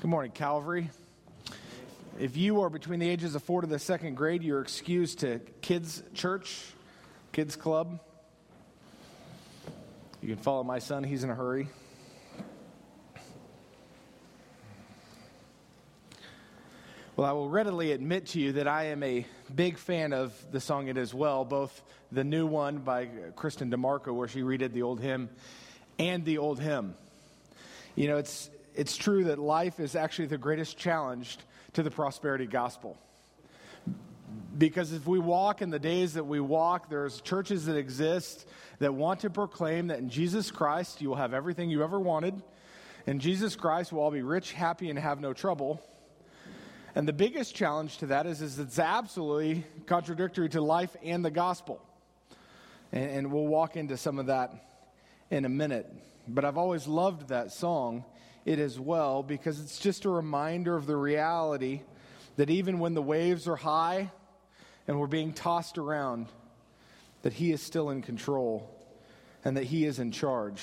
Good morning, Calvary. If you are between the ages of 4 to the second grade, you're excused to kids' church, kids' club. You can follow my son. He's in a hurry. Well, I will readily admit to you that I am a big fan of the song It Is Well, both the new one by Kristen DeMarco, where she redid the old hymn, and the old hymn. You know, it's true that life is actually the greatest challenge to the prosperity gospel. Because if we walk in the days that we walk, there's churches that exist that want to proclaim that in Jesus Christ you will have everything you ever wanted. In Jesus Christ we'll all be rich, happy, and have no trouble. And the biggest challenge to that is it's absolutely contradictory to life and the gospel. And we'll walk into some of that in a minute. But I've always loved that song, It Is Well, because it's just a reminder of the reality that even when the waves are high and we're being tossed around, that He is still in control and that He is in charge.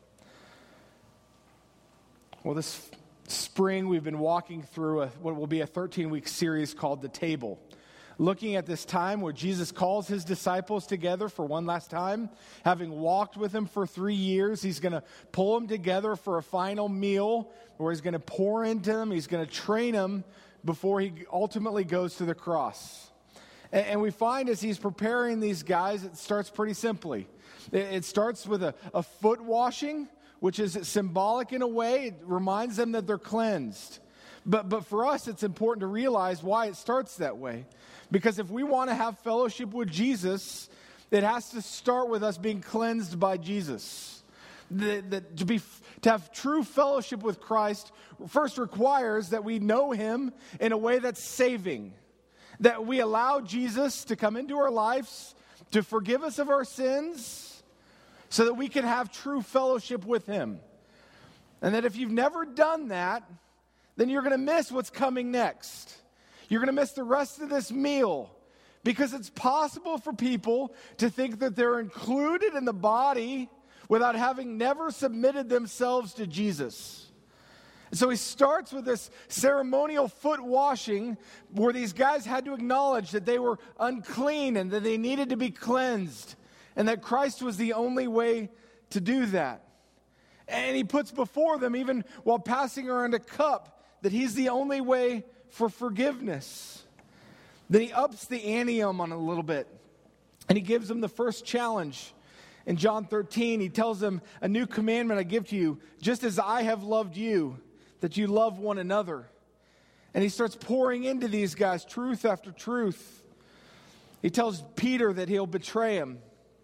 Well, this spring we've been walking through what will be a 13-week series called The Table, looking at this time where Jesus calls His disciples together for one last time. Having walked with Him for 3 years, He's going to pull them together for a final meal where He's going to pour into them. He's going to train them before He ultimately goes to the cross. And we find as He's preparing these guys, it starts pretty simply. It starts with a foot washing, which is symbolic in a way. It reminds them that they're cleansed. But for us, it's important to realize why it starts that way. Because if we want to have fellowship with Jesus, it has to start with us being cleansed by Jesus. To have true fellowship with Christ first requires that we know Him in a way that's saving. That we allow Jesus to come into our lives to forgive us of our sins so that we can have true fellowship with Him. And that if you've never done that, then you're going to miss what's coming next. You're going to miss the rest of this meal because it's possible for people to think that they're included in the body without having never submitted themselves to Jesus. And so He starts with this ceremonial foot washing where these guys had to acknowledge that they were unclean and that they needed to be cleansed and that Christ was the only way to do that. And He puts before them, even while passing around a cup, that He's the only way for forgiveness. Then He ups the ante on it a little bit. And He gives them the first challenge. In John 13, He tells them, a new commandment I give to you, just as I have loved you, that you love one another. And He starts pouring into these guys truth after truth. He tells Peter that he'll betray him.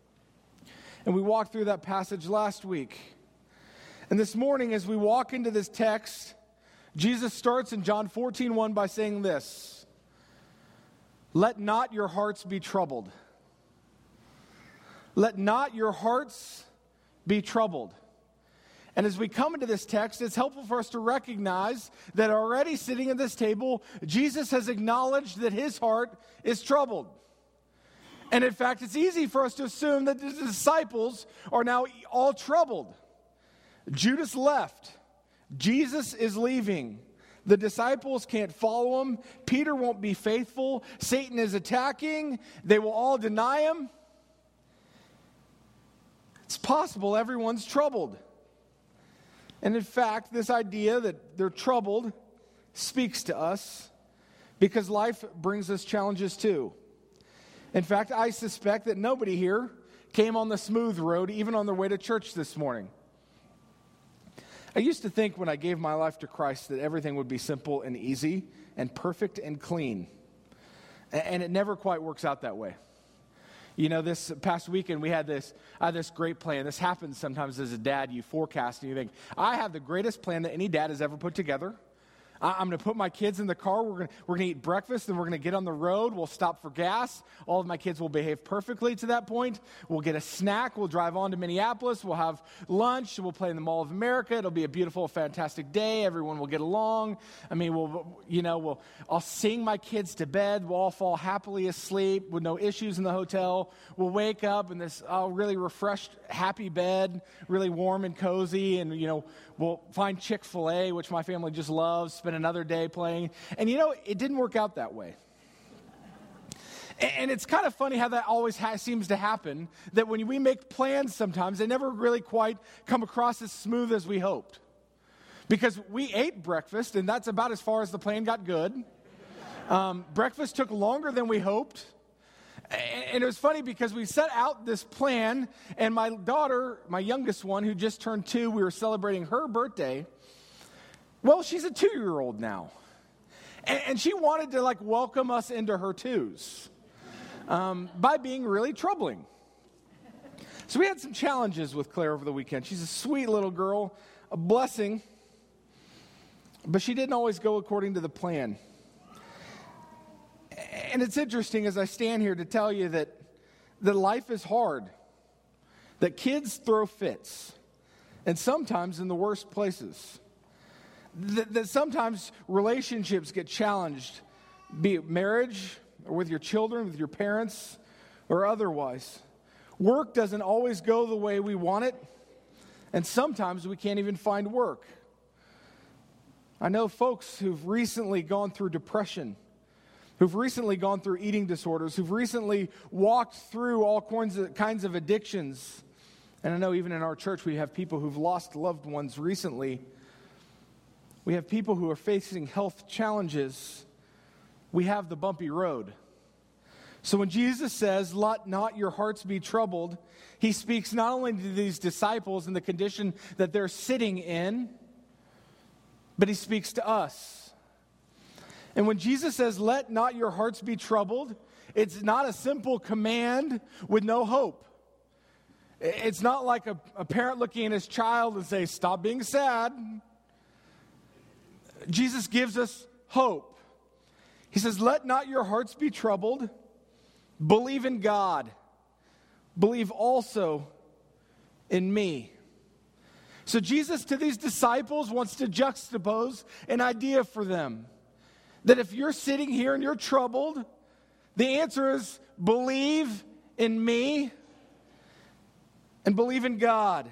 And we walked through that passage last week. And this morning, as we walk into this text, Jesus starts in John 14:1 by saying this: let not your hearts be troubled. Let not your hearts be troubled. And as we come into this text, it's helpful for us to recognize that already sitting at this table, Jesus has acknowledged that His heart is troubled. And in fact, it's easy for us to assume that the disciples are now all troubled. Judas left. Jesus is leaving. The disciples can't follow Him. Peter won't be faithful. Satan is attacking. They will all deny Him. It's possible everyone's troubled. And in fact, this idea that they're troubled speaks to us because life brings us challenges too. In fact, I suspect that nobody here came on the smooth road, even on their way to church this morning. I used to think when I gave my life to Christ that everything would be simple and easy and perfect and clean. And it never quite works out that way. You know, this past weekend I had this great plan. This happens sometimes as a dad. You forecast and you think, I have the greatest plan that any dad has ever put together. I'm going to put my kids in the car. We're going to eat breakfast, and we're going to get on the road. We'll stop for gas. All of my kids will behave perfectly to that point. We'll get a snack. We'll drive on to Minneapolis. We'll have lunch. We'll play in the Mall of America. It'll be a beautiful, fantastic day. Everyone will get along. I mean, I'll sing my kids to bed. We'll all fall happily asleep with no issues in the hotel. We'll wake up in this really refreshed, happy bed, really warm and cozy, and we'll find Chick-fil-A, which my family just loves. spend another day playing. And it didn't work out that way. And it's kind of funny how that always seems to happen, that when we make plans sometimes, they never really quite come across as smooth as we hoped. Because we ate breakfast, and that's about as far as the plan got good. Breakfast took longer than we hoped. And it was funny because we set out this plan, and my daughter, my youngest one, who just turned 2, we were celebrating her birthday. Well, she's a 2-year-old now. And she wanted to welcome us into her 2s. By being really troubling. So we had some challenges with Claire over the weekend. She's a sweet little girl, a blessing, but she didn't always go according to the plan. And it's interesting as I stand here to tell you that life is hard, that kids throw fits, and sometimes in the worst places, that sometimes relationships get challenged, be it marriage, or with your children, with your parents, or otherwise. Work doesn't always go the way we want it, and sometimes we can't even find work. I know folks who've recently gone through depression, who've recently gone through eating disorders, who've recently walked through all kinds of addictions. And I know even in our church we have people who've lost loved ones recently. We have people who are facing health challenges. We have the bumpy road. So when Jesus says, "Let not your hearts be troubled," he speaks not only to these disciples in the condition that they're sitting in, but he speaks to us. And when Jesus says, "Let not your hearts be troubled," it's not a simple command with no hope. It's not like a parent looking at his child and say, "Stop being sad." Jesus gives us hope. He says, "Let not your hearts be troubled. Believe in God. Believe also in me." So Jesus to these disciples wants to juxtapose an idea for them. That if you're sitting here and you're troubled, the answer is believe in me and believe in God.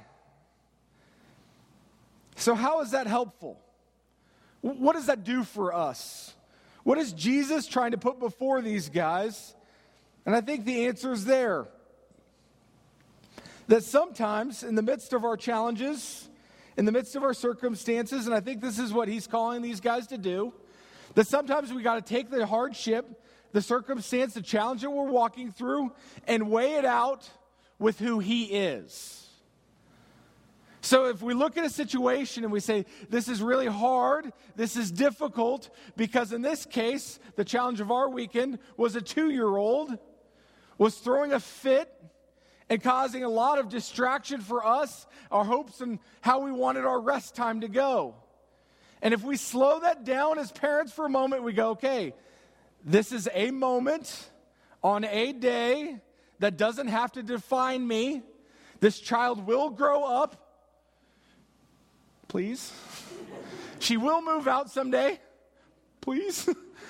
So how is that helpful? What does that do for us? What is Jesus trying to put before these guys? And I think the answer is there. That sometimes in the midst of our challenges, in the midst of our circumstances, and I think this is what he's calling these guys to do, that sometimes we got to take the hardship, the circumstance, the challenge that we're walking through, and weigh it out with who he is. So if we look at a situation and we say, this is really hard, this is difficult, because in this case, the challenge of our weekend was a 2-year-old was throwing a fit and causing a lot of distraction for us, our hopes and how we wanted our rest time to go. And if we slow that down as parents for a moment, we go, okay, this is a moment on a day that doesn't have to define me. This child will grow up. Please. She will move out someday. Please.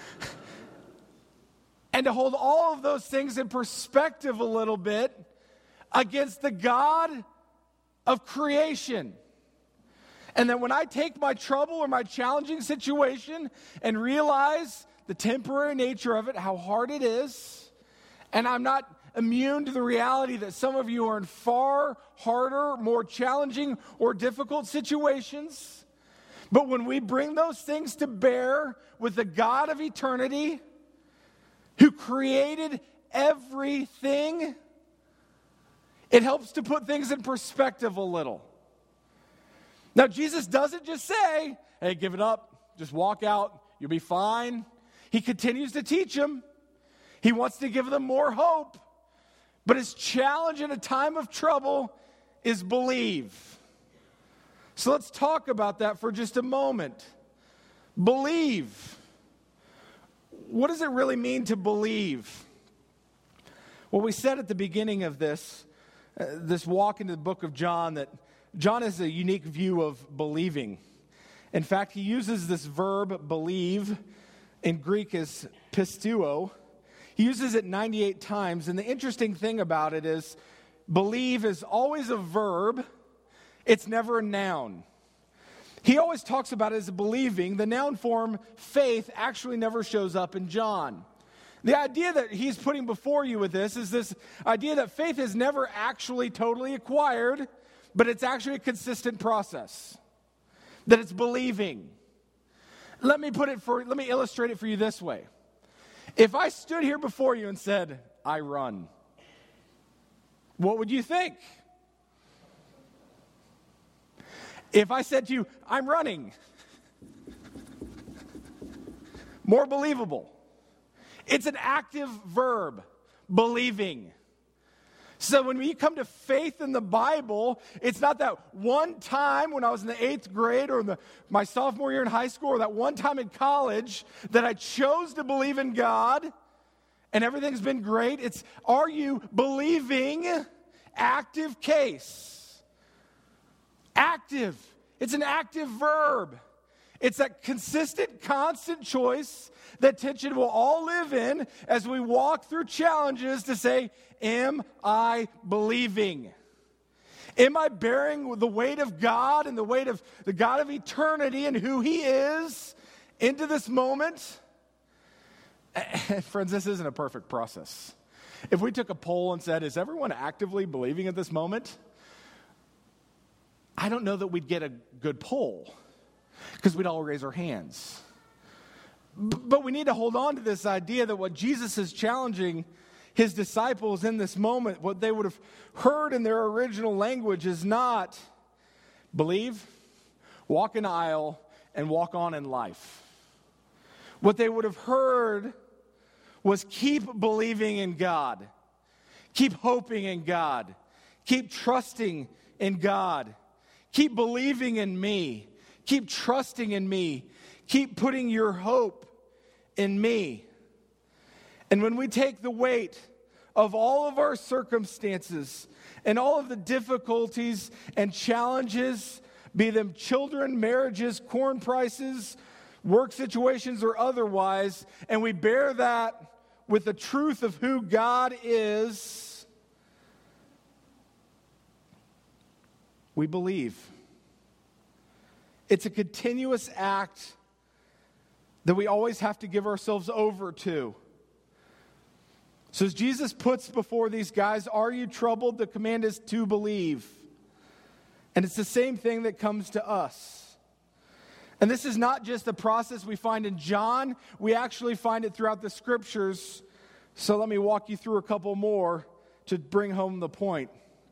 And to hold all of those things in perspective a little bit against the God of creation. And then when I take my trouble or my challenging situation and realize the temporary nature of it, how hard it is, and I'm not immune to the reality that some of you are in far harder, more challenging, or difficult situations. But when we bring those things to bear with the God of eternity, who created everything, it helps to put things in perspective a little. Now, Jesus doesn't just say, hey, give it up, just walk out, you'll be fine. He continues to teach them. He wants to give them more hope. But his challenge in a time of trouble is believe. So let's talk about that for just a moment. Believe. What does it really mean to believe? Well, we said at the beginning of this walk into the book of John, that John has a unique view of believing. In fact, he uses this verb, believe, in Greek as pisteuo. He uses it 98 times, and the interesting thing about it is believe is always a verb. It's never a noun. He always talks about it as believing. The noun form faith actually never shows up in John. The idea that he's putting before you with this is this idea that faith is never actually totally acquired, but it's actually a consistent process. That it's believing. Let me illustrate it for you this way. If I stood here before you and said, I run, what would you think? If I said to you, I'm running, more believable. It's an active verb, believing. So when we come to faith in the Bible, it's not that one time when I was in the 8th grade or my sophomore year in high school or that one time in college that I chose to believe in God and everything's been great. It's, are you believing? Active case. Active. It's an active verb. It's that consistent, constant choice that tension will all live in as we walk through challenges to say, am I believing? Am I bearing the weight of God and the weight of the God of eternity and who He is into this moment? And friends, this isn't a perfect process. If we took a poll and said, is everyone actively believing at this moment? I don't know that we'd get a good poll because we'd all raise our hands. But we need to hold on to this idea that what Jesus is challenging His disciples in this moment, what they would have heard in their original language is not believe, walk an aisle, and walk on in life. What they would have heard was keep believing in God, keep hoping in God, keep trusting in God. Keep believing in me. Keep trusting in me. Keep putting your hope in me. And when we take the weight of all of our circumstances and all of the difficulties and challenges, be them children, marriages, corn prices, work situations, or otherwise, and we bear that with the truth of who God is, we believe. It's a continuous act that we always have to give ourselves over to. So as Jesus puts before these guys, are you troubled? The command is to believe. And it's the same thing that comes to us. And this is not just a process we find in John. We actually find it throughout the Scriptures. So let me walk you through a couple more to bring home the point.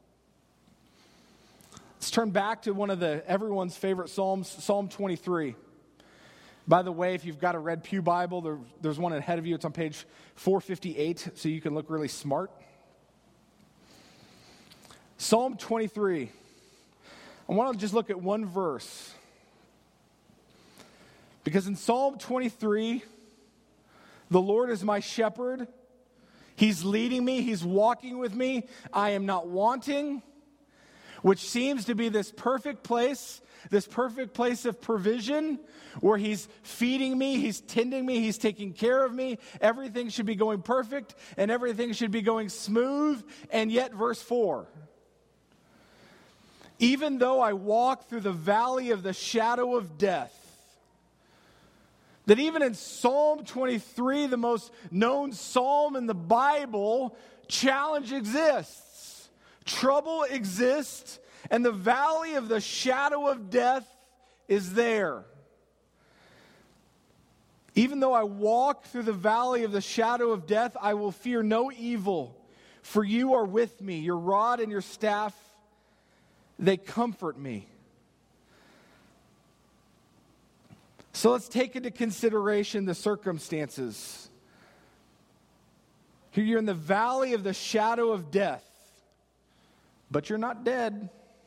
Let's turn back to one of everyone's favorite Psalms, Psalm 23. By the way, if you've got a red pew Bible, there's one ahead of you. It's on page 458, so you can look really smart. Psalm 23. I want to just look at one verse. Because in Psalm 23, the Lord is my shepherd. He's leading me. He's walking with me. I am not wanting. Which seems to be this perfect place of provision where He's feeding me, He's tending me, He's taking care of me. Everything should be going perfect and everything should be going smooth. And yet, verse 4, even though I walk through the valley of the shadow of death, that even in Psalm 23, the most known psalm in the Bible, challenge exists. Trouble exists, and the valley of the shadow of death is there. Even though I walk through the valley of the shadow of death, I will fear no evil, for you are with me. Your rod and your staff, they comfort me. So let's take into consideration the circumstances. Here you're in the valley of the shadow of death. But you're not dead.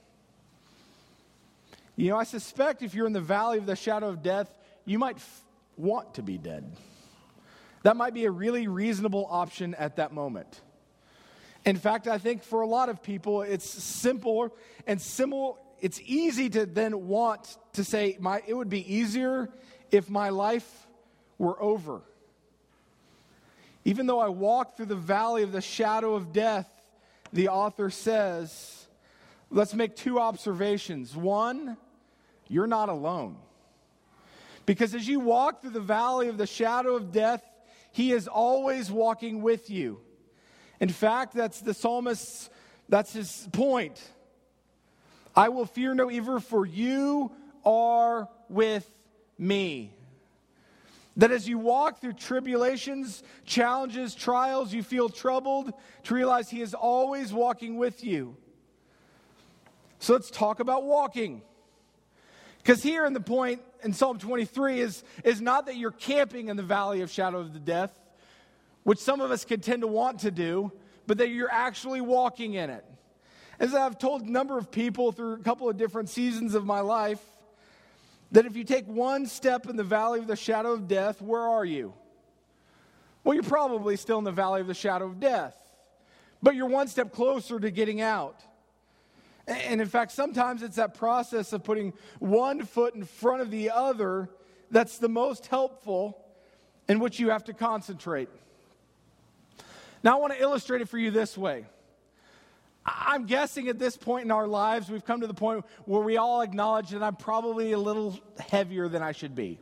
You know, I suspect if you're in the valley of the shadow of death, you might want to be dead. That might be a really reasonable option at that moment. In fact, I think for a lot of people, it's simple and similar. It's easy to then want to say, it would be easier if my life were over. Even though I walk through the valley of the shadow of death, the author says, let's make two observations. One, you're not alone. Because as you walk through the valley of the shadow of death, he is always walking with you. In fact, that's the psalmist's, that's his point. I will fear no evil, for you are with me. That as you walk through tribulations, challenges, trials, you feel troubled, to realize he is always walking with you. So let's talk about walking. Because here in the point in Psalm 23 is not that you're camping in the valley of shadow of the death, which some of us could tend to want to do, but that you're actually walking in it. As I've told a number of people through a couple of different seasons of my life, that if you take one step in the valley of the shadow of death, where are you? Well, you're probably still in the valley of the shadow of death, but you're one step closer to getting out. And in fact, sometimes it's that process of putting one foot in front of the other that's the most helpful, in which you have to concentrate. Now, I want to illustrate it for you this way. I'm guessing at this point in our lives, we've come to the point where we all acknowledge that I'm probably a little heavier than I should be.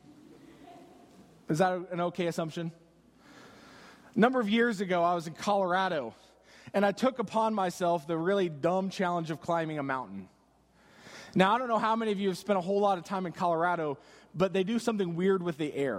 Is that an okay assumption? A number of years ago, I was in Colorado, and I took upon myself the really dumb challenge of climbing a mountain. Now, I don't know how many of you have spent a whole lot of time in Colorado, but they do something weird with the air.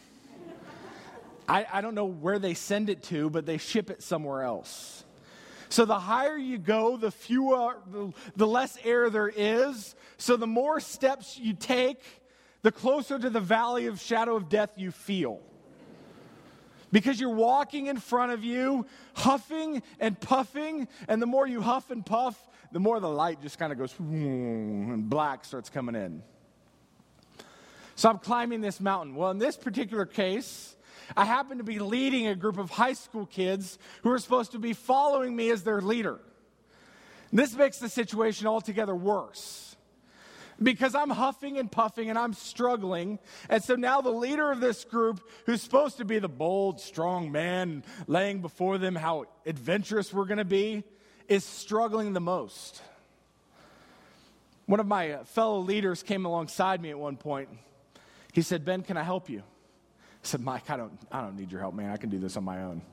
I don't know where they send it to, but they ship it somewhere else. So the higher you go, the less air there is. So the more steps you take, the closer to the valley of shadow of death you feel. Because you're walking in front of you, huffing and puffing, and the more you huff and puff, the more the light just kind of goes, and black starts coming in. So I'm climbing this mountain. Well, in this particular case, I happen to be leading a group of high school kids who are supposed to be following me as their leader. This makes the situation altogether worse, because I'm huffing and puffing and I'm struggling. And so now the leader of this group, who's supposed to be the bold, strong man laying before them how adventurous we're going to be, is struggling the most. One of my fellow leaders came alongside me at one point. He said, "Ben, can I help you?" I said, "Mike, I don't need your help, man. I can do this on my own."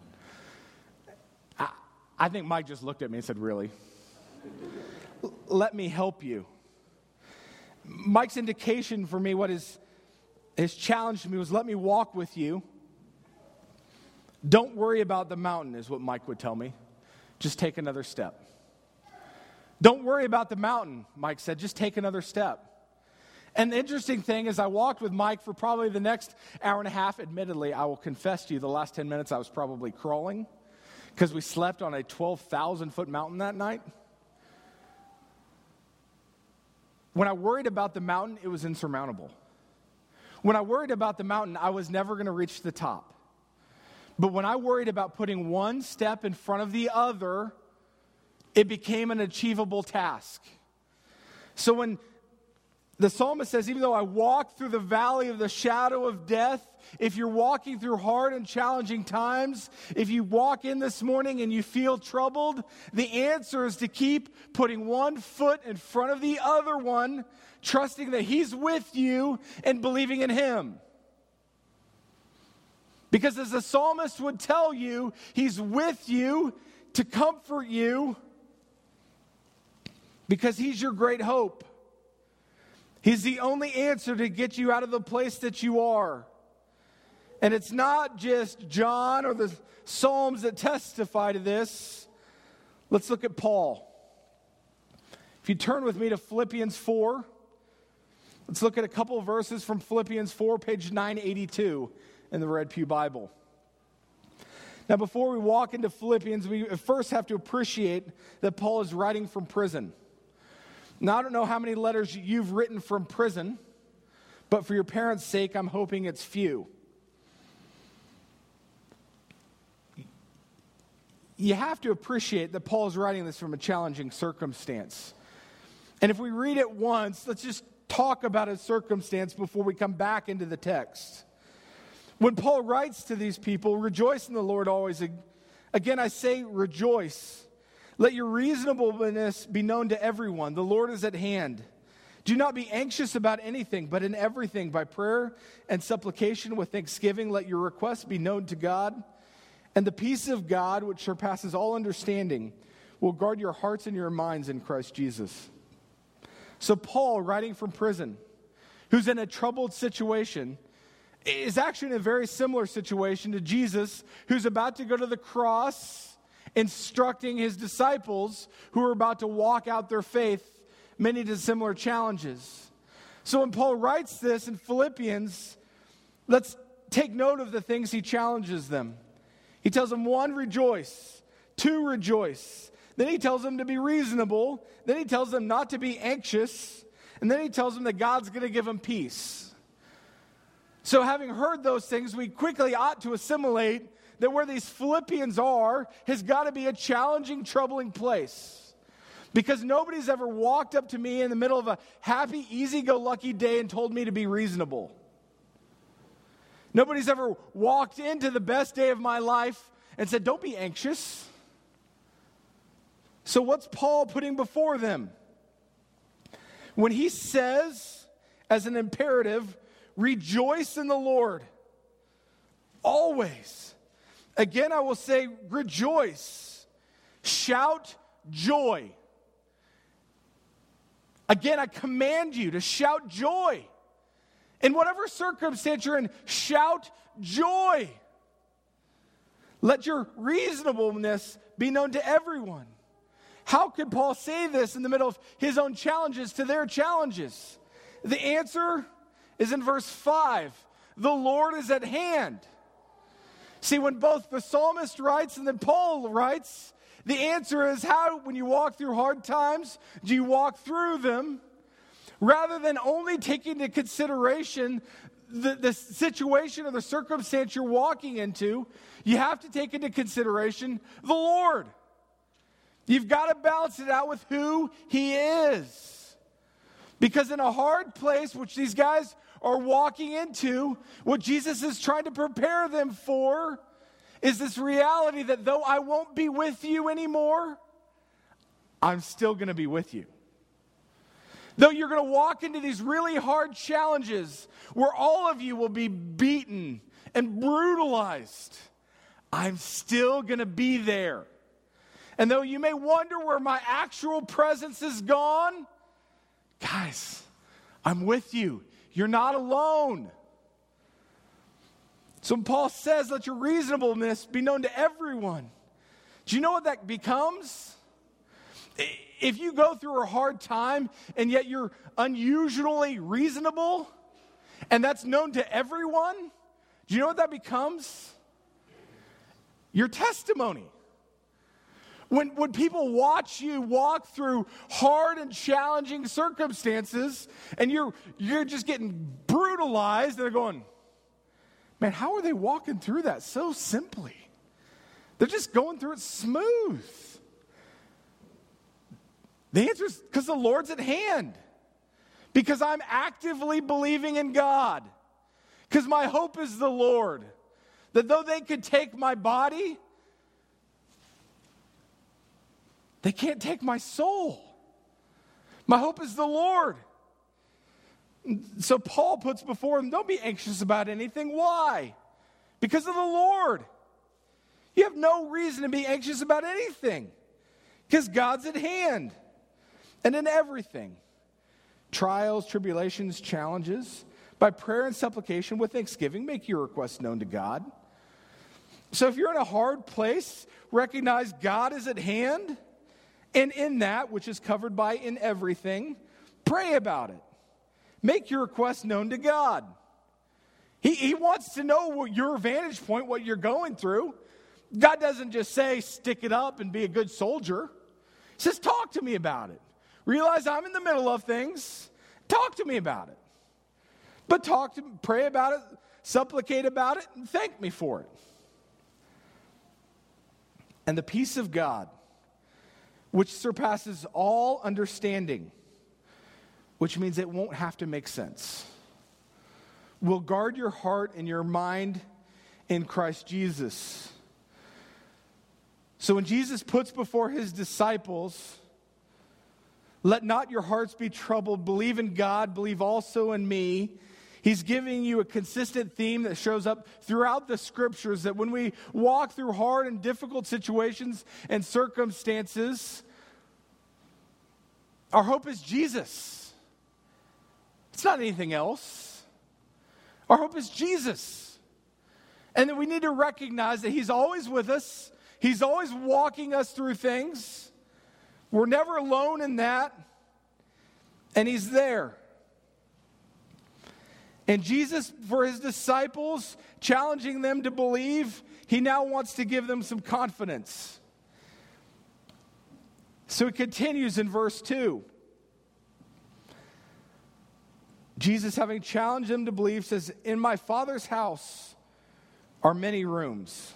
I think Mike just looked at me and said, "Really? Let me help you." Mike's indication for me, what his challenge to me was, let me walk with you. Don't worry about the mountain, is what Mike would tell me. Just take another step. Don't worry about the mountain, Mike said. Just take another step. And the interesting thing is I walked with Mike for probably the next hour and a half. Admittedly, I will confess to you, the last 10 minutes I was probably crawling because we slept on a 12,000-foot mountain that night. When I worried about the mountain, it was insurmountable. When I worried about the mountain, I was never going to reach the top. But when I worried about putting one step in front of the other, it became an achievable task. So when the psalmist says, even though I walk through the valley of the shadow of death, if you're walking through hard and challenging times, if you walk in this morning and you feel troubled, the answer is to keep putting one foot in front of the other one, trusting that he's with you and believing in him. Because as the psalmist would tell you, he's with you to comfort you because he's your great hope. He's the only answer to get you out of the place that you are. And it's not just John or the Psalms that testify to this. Let's look at Paul. If you turn with me to Philippians 4, let's look at a couple of verses from Philippians 4, page 982 in the Red Pew Bible. Now, before we walk into Philippians, we first have to appreciate that Paul is writing from prison. Now, I don't know how many letters you've written from prison, but for your parents' sake, I'm hoping it's few. You have to appreciate that Paul is writing this from a challenging circumstance. And if we read it once, let's just talk about his circumstance before we come back into the text. When Paul writes to these people, rejoice in the Lord always. Again, I say rejoice. Let your reasonableness be known to everyone. The Lord is at hand. Do not be anxious about anything, but in everything, by prayer and supplication with thanksgiving, let your requests be known to God. And the peace of God, which surpasses all understanding, will guard your hearts and your minds in Christ Jesus. So Paul, writing from prison, who's in a troubled situation, is actually in a very similar situation to Jesus, who's about to go to the cross, instructing his disciples who are about to walk out their faith, many to similar challenges. So when Paul writes this in Philippians, let's take note of the things he challenges them. He tells them, 1, rejoice. 2, rejoice. Then he tells them to be reasonable. Then he tells them not to be anxious. And then he tells them that God's going to give them peace. So having heard those things, we quickly ought to assimilate that where these Philippians are has got to be a challenging, troubling place. Because nobody's ever walked up to me in the middle of a happy, easy-go-lucky day and told me to be reasonable. Nobody's ever walked into the best day of my life and said, don't be anxious. So what's Paul putting before them? When he says, as an imperative, rejoice in the Lord, always. Again, I will say, rejoice. Shout joy. Again, I command you to shout joy. In whatever circumstance you're in, shout joy. Let your reasonableness be known to everyone. How could Paul say this in the middle of his own challenges to their challenges? The answer is in verse 5. The Lord is at hand. See, when both the psalmist writes and then Paul writes, the answer is how, when you walk through hard times, do you walk through them? Rather than only taking into consideration the situation or the circumstance you're walking into, you have to take into consideration the Lord. You've got to balance it out with who He is. Because in a hard place, which these guys are walking into, what Jesus is trying to prepare them for is this reality that though I won't be with you anymore, I'm still going to be with you. Though you're going to walk into these really hard challenges where all of you will be beaten and brutalized, I'm still going to be there. And though you may wonder where my actual presence is gone, guys, I'm with you. You're not alone. So when Paul says, let your reasonableness be known to everyone, do you know what that becomes? If you go through a hard time and yet you're unusually reasonable, and that's known to everyone, do you know what that becomes? Your testimony. When people watch you walk through hard and challenging circumstances and you're just getting brutalized, and they're going, man, how are they walking through that so simply? They're just going through it smooth. The answer is because the Lord's at hand. Because I'm actively believing in God. Because my hope is the Lord. That though they could take my body, they can't take my soul. My hope is the Lord. So Paul puts before them, don't be anxious about anything. Why? Because of the Lord. You have no reason to be anxious about anything. Because God's at hand. And in everything, trials, tribulations, challenges, by prayer and supplication with thanksgiving, make your requests known to God. So if you're in a hard place, recognize God is at hand. And in that, which is covered by in everything, pray about it. Make your request known to God. He wants to know what your vantage point, what you're going through. God doesn't just say, stick it up and be a good soldier. He says, talk to me about it. Realize I'm in the middle of things. Talk to me about it. But pray about it, supplicate about it, and thank me for it. And the peace of God, which surpasses all understanding, which means it won't have to make sense, will guard your heart and your mind in Christ Jesus. So when Jesus puts before his disciples, Let not your hearts be troubled. Believe in God. Believe also in me. He's giving you a consistent theme that shows up throughout the scriptures, that when we walk through hard and difficult situations and circumstances, our hope is Jesus. It's not anything else. Our hope is Jesus. And that we need to recognize that He's always with us. He's always walking us through things. We're never alone in that. And He's there. And Jesus, for His disciples, challenging them to believe, He now wants to give them some confidence. So it continues in verse 2. Jesus, having challenged them to believe, says, in my Father's house are many rooms.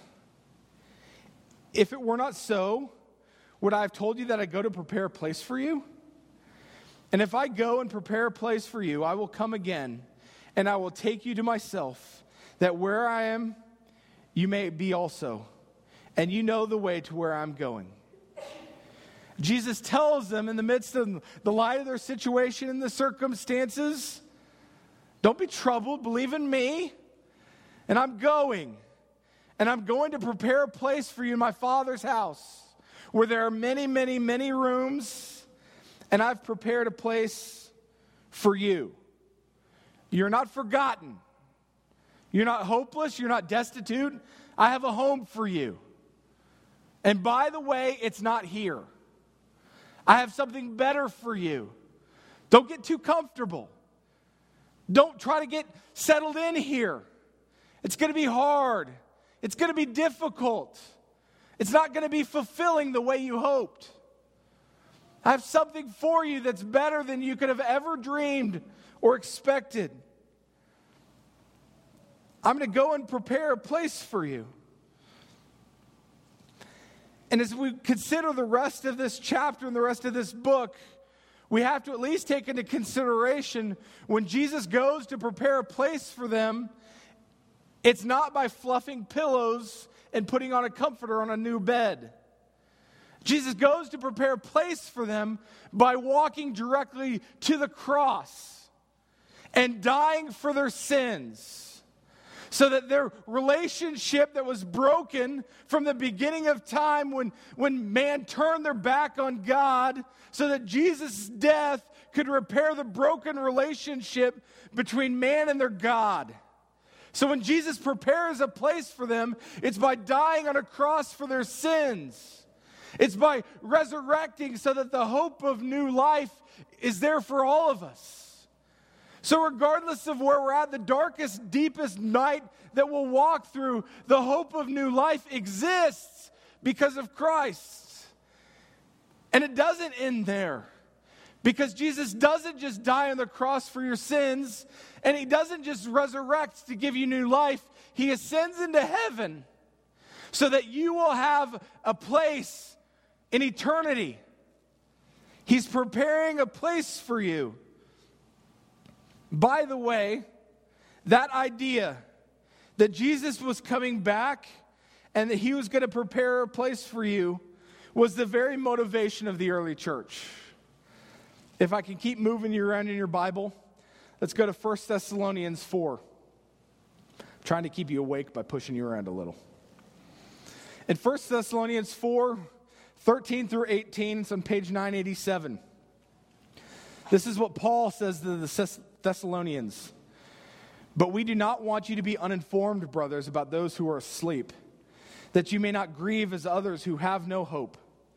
If it were not so, would I have told you that I go to prepare a place for you? And if I go and prepare a place for you, I will come again, and I will take you to myself, that where I am, you may be also. And you know the way to where I'm going. Jesus tells them in the midst of the light of their situation and the circumstances, don't be troubled, believe in me, and I'm going. And I'm going to prepare a place for you in my Father's house, where there are many, many, many rooms, and I've prepared a place for you. You're not forgotten. You're not hopeless. You're not destitute. I have a home for you. And by the way, it's not here. I have something better for you. Don't get too comfortable. Don't try to get settled in here. It's going to be hard. It's going to be difficult. It's not going to be fulfilling the way you hoped. I have something for you that's better than you could have ever dreamed or expected. I'm going to go and prepare a place for you. And as we consider the rest of this chapter and the rest of this book, we have to at least take into consideration when Jesus goes to prepare a place for them, it's not by fluffing pillows and putting on a comforter on a new bed. Jesus goes to prepare a place for them by walking directly to the cross and dying for their sins, so that their relationship that was broken from the beginning of time when man turned their back on God, so that Jesus' death could repair the broken relationship between man and their God. So when Jesus prepares a place for them, it's by dying on a cross for their sins. It's by resurrecting so that the hope of new life is there for all of us. So regardless of where we're at, the darkest, deepest night that we'll walk through, the hope of new life exists because of Christ. And it doesn't end there. Because Jesus doesn't just die on the cross for your sins, and He doesn't just resurrect to give you new life. He ascends into heaven so that you will have a place in eternity. He's preparing a place for you. By the way, that idea that Jesus was coming back and that He was going to prepare a place for you was the very motivation of the early church. If I can keep moving you around in your Bible, let's go to 1 Thessalonians 4. I'm trying to keep you awake by pushing you around a little. In 1 Thessalonians 4, 13 through 18, it's on page 987. This is what Paul says to the Thessalonians. But we do not want you to be uninformed, brothers, about those who are asleep, that you may not grieve as others who have no hope.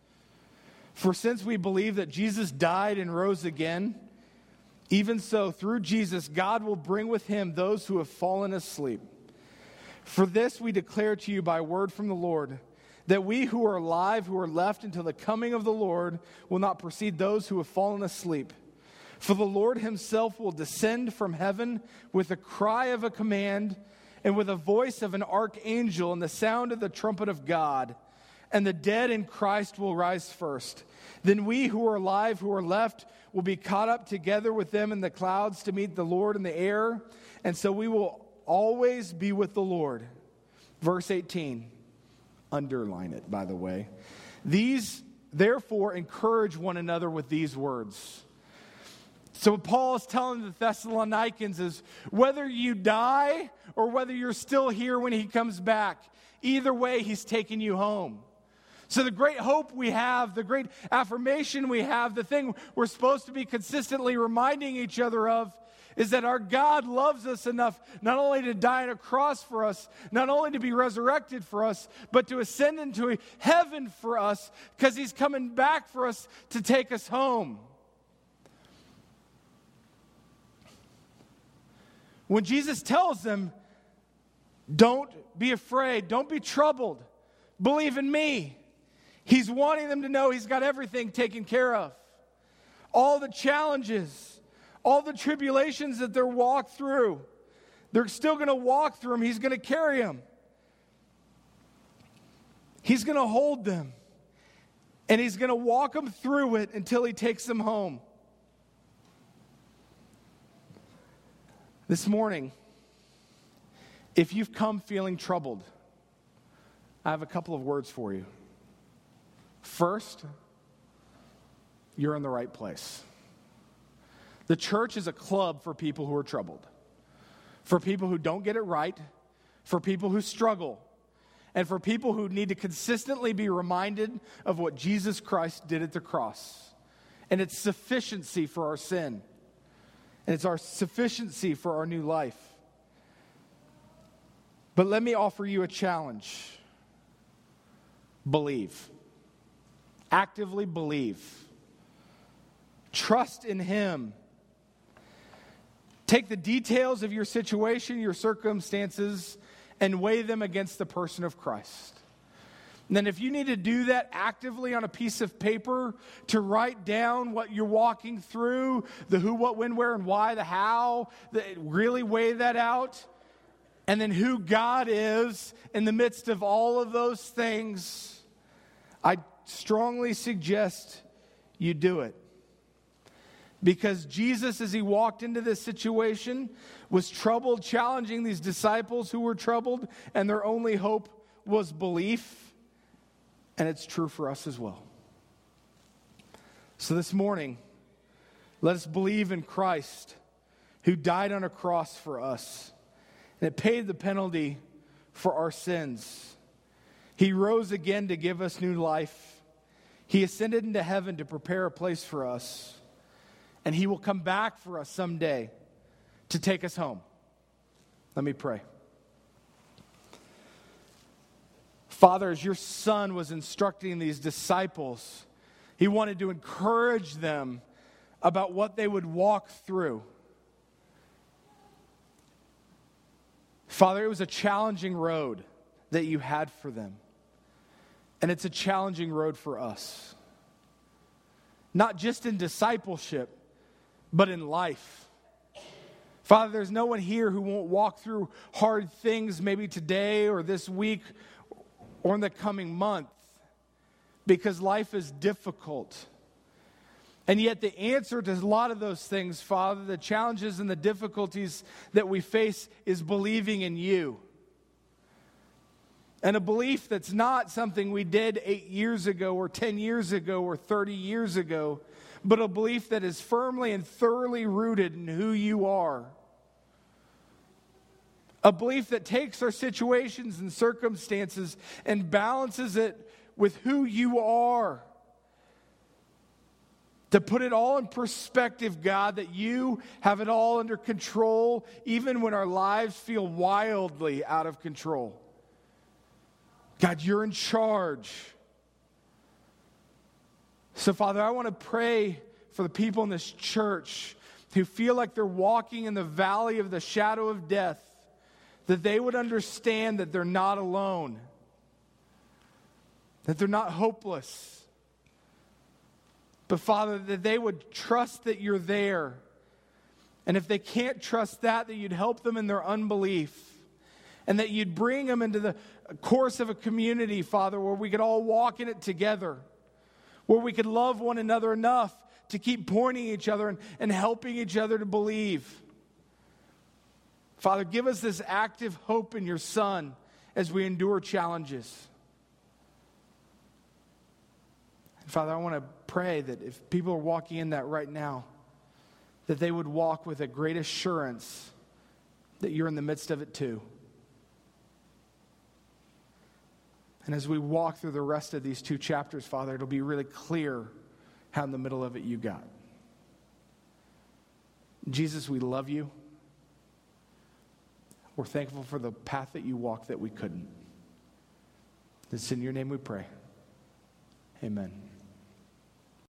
For since we believe that Jesus died and rose again, even so, through Jesus, God will bring with Him those who have fallen asleep. For this we declare to you by word from the Lord, that we who are alive, who are left until the coming of the Lord, will not precede those who have fallen asleep. For the Lord Himself will descend from heaven with a cry of a command and with a voice of an archangel and the sound of the trumpet of God. And the dead in Christ will rise first. Then we who are alive, who are left, will be caught up together with them in the clouds to meet the Lord in the air. And so we will always be with the Lord. Verse 18. Underline it, by the way. These Therefore, encourage one another with these words. So what Paul is telling the Thessalonians is, whether you die or whether you're still here when he comes back, either way, he's taking you home. So the great hope we have, the great affirmation we have, the thing we're supposed to be consistently reminding each other of, is that our God loves us enough not only to die on a cross for us, not only to be resurrected for us, but to ascend into heaven for us, because he's coming back for us to take us home. When Jesus tells them, don't be afraid, don't be troubled, believe in me, he's wanting them to know he's got everything taken care of. All the challenges, all the tribulations that they're walked through, they're still going to walk through them. He's going to carry them. He's going to hold them. And he's going to walk them through it until he takes them home. This morning, if you've come feeling troubled, I have a couple of words for you. First, you're in the right place. The church is a club for people who are troubled, for people who don't get it right, for people who struggle, and for people who need to consistently be reminded of what Jesus Christ did at the cross and its sufficiency for our sin, and it's our sufficiency for our new life. But let me offer you a challenge. Believe. Actively believe. Trust in him. Take the details of your situation, your circumstances, and weigh them against the person of Christ. And then if you need to do that actively on a piece of paper to write down what you're walking through, the who, what, when, where, and why, the how, really weigh that out, and then who God is in the midst of all of those things, I strongly suggest you do it. Because Jesus, as he walked into this situation, was troubled, challenging these disciples who were troubled, and their only hope was belief. And it's true for us as well. So this morning, let us believe in Christ, who died on a cross for us. And it paid the penalty for our sins. He rose again to give us new life. He ascended into heaven to prepare a place for us. And he will come back for us someday to take us home. Let me pray. Father, as your son was instructing these disciples, he wanted to encourage them about what they would walk through. Father, it was a challenging road that you had for them. And it's a challenging road for us. Not just in discipleship, but in life. Father, there's no one here who won't walk through hard things maybe today or this week or in the coming month, because life is difficult. And yet the answer to a lot of those things, Father, the challenges and the difficulties that we face, is believing in you. And a belief that's not something we did 8 years ago or 10 years ago or 30 years ago, but a belief that is firmly and thoroughly rooted in who you are. A belief that takes our situations and circumstances and balances it with who you are. To put it all in perspective, God, that you have it all under control, even when our lives feel wildly out of control. God, you're in charge. So, Father, I want to pray for the people in this church who feel like they're walking in the valley of the shadow of death, that they would understand that they're not alone, that they're not hopeless. But, Father, that they would trust that you're there. And if they can't trust that you'd help them in their unbelief. And that you'd bring them into the course of a community, Father, where we could all walk in it together. Where we could love one another enough to keep pointing each other and helping each other to believe. Father, give us this active hope in your Son as we endure challenges. Father, I want to pray that if people are walking in that right now, that they would walk with a great assurance that you're in the midst of it too. And as we walk through the rest of these 2 chapters, Father, it'll be really clear how in the middle of it you got. Jesus, we love you. We're thankful for the path that you walked that we couldn't. It's in your name we pray. Amen.